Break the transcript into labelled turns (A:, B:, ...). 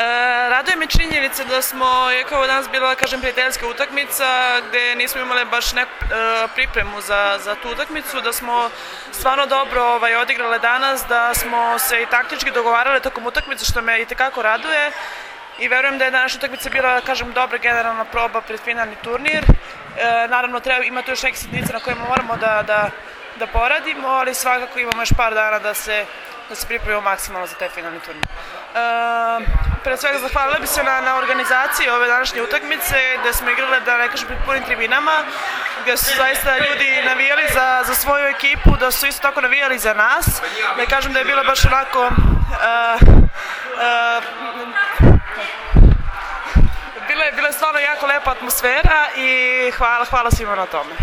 A: Raduje me činjenica da smo, iako ovo danas bila, kažem, prijateljska utakmica, gde nismo imali baš neku pripremu za tu utakmicu, da smo stvarno dobro odigrale danas, da smo se i taktički dogovarali tokom utakmice, što me i tekako raduje. I verujem da je današnja utakmica bila, kažem, dobra generalna proba pred finalni turnir. Naravno, ima tu još neke sitnice na kojima moramo da poradimo, ali svakako imamo još par dana da se pripremimo maksimalno za taj finalni turnir. Pre svega zahvalila bi se na organizaciji ove današnje utakmice, gde smo igrali, da ne kažem, pred punim tribinama, gde su zaista ljudi navijali za svoju ekipu, da su isto tako navijali za nas. Da kažem da je bila baš onako bila je stvarno jako lepa atmosfera i hvala svima na tome.